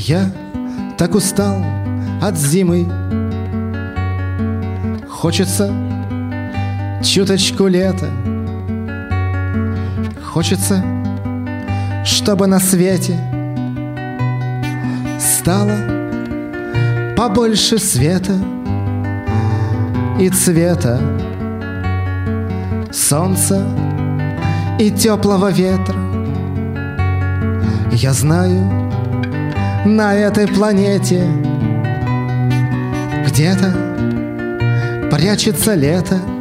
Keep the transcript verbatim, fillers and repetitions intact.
Я так устал от зимы, хочется чуточку лета. Хочется, чтобы на свете стало побольше света и цвета, солнца и теплого ветра. Я знаю, на этой планете где-то прячется лето,